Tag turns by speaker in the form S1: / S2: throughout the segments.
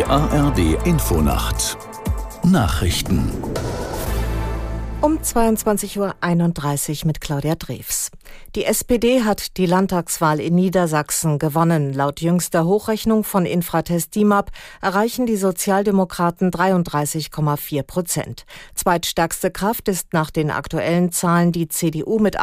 S1: Die ARD-Infonacht Nachrichten
S2: um 22:31 Uhr mit Claudia Drews. Die SPD hat die Landtagswahl in Niedersachsen gewonnen. Laut jüngster Hochrechnung von Infratest DIMAP erreichen die Sozialdemokraten 33,4%. Zweitstärkste Kraft ist nach den aktuellen Zahlen die CDU mit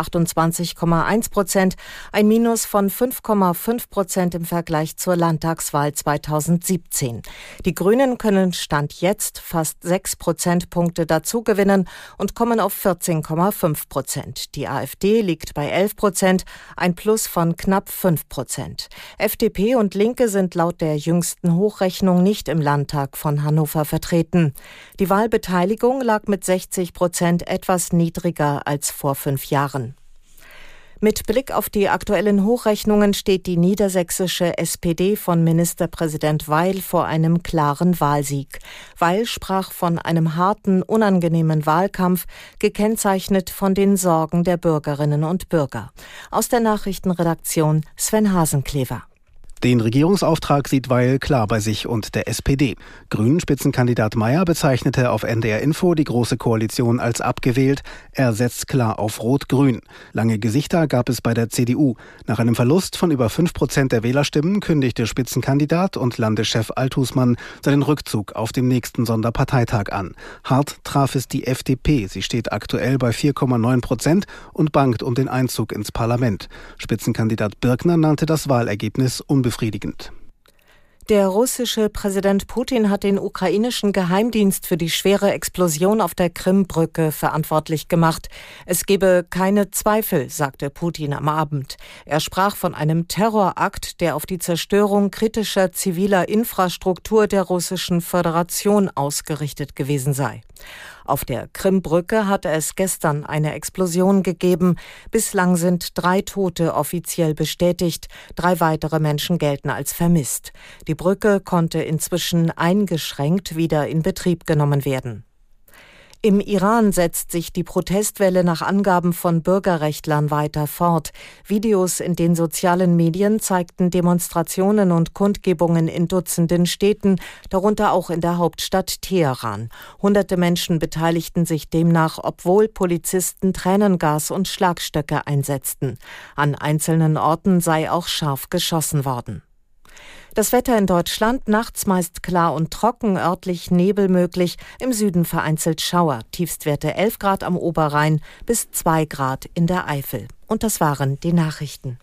S2: 28,1%, ein Minus von 5,5% im Vergleich zur Landtagswahl 2017. Die Grünen können Stand jetzt fast 6 Prozentpunkte dazu gewinnen und kommen auf 14,5%. Die AfD liegt bei 11%, ein Plus von knapp 5%. FDP und Linke sind laut der jüngsten Hochrechnung nicht im Landtag von Hannover vertreten. Die Wahlbeteiligung lag mit 60% etwas niedriger als vor 5 Jahren. Mit Blick auf die aktuellen Hochrechnungen steht die niedersächsische SPD von Ministerpräsident Weil vor einem klaren Wahlsieg. Weil sprach von einem harten, unangenehmen Wahlkampf, gekennzeichnet von den Sorgen der Bürgerinnen und Bürger. Aus der Nachrichtenredaktion Sven Hasenklever.
S3: Den Regierungsauftrag sieht Weil klar bei sich und der SPD. Grünen-Spitzenkandidat Mayer bezeichnete auf NDR Info die Große Koalition als abgewählt. Er setzt klar auf Rot-Grün. Lange Gesichter gab es bei der CDU. Nach einem Verlust von über 5% der Wählerstimmen kündigte Spitzenkandidat und Landeschef Althusmann seinen Rückzug auf dem nächsten Sonderparteitag an. Hart traf es die FDP. Sie steht aktuell bei 4,9% und bangt um den Einzug ins Parlament. Spitzenkandidat Birkner nannte das Wahlergebnis unbefriedigend.
S2: Der russische Präsident Putin hat den ukrainischen Geheimdienst für die schwere Explosion auf der Krimbrücke verantwortlich gemacht. Es gebe keine Zweifel, sagte Putin am Abend. Er sprach von einem Terrorakt, der auf die Zerstörung kritischer ziviler Infrastruktur der Russischen Föderation ausgerichtet gewesen sei. Auf der Krimbrücke hatte es gestern eine Explosion gegeben. Bislang sind 3 Tote offiziell bestätigt. 3 weitere Menschen gelten als vermisst. Die Brücke konnte inzwischen eingeschränkt wieder in Betrieb genommen werden. Im Iran setzt sich die Protestwelle nach Angaben von Bürgerrechtlern weiter fort. Videos in den sozialen Medien zeigten Demonstrationen und Kundgebungen in Dutzenden Städten, darunter auch in der Hauptstadt Teheran. Hunderte Menschen beteiligten sich demnach, obwohl Polizisten Tränengas und Schlagstöcke einsetzten. An einzelnen Orten sei auch scharf geschossen worden. Das Wetter in Deutschland: nachts meist klar und trocken, örtlich Nebel möglich, im Süden vereinzelt Schauer. Tiefstwerte 11 Grad am Oberrhein bis 2 Grad in der Eifel. Und das waren die Nachrichten.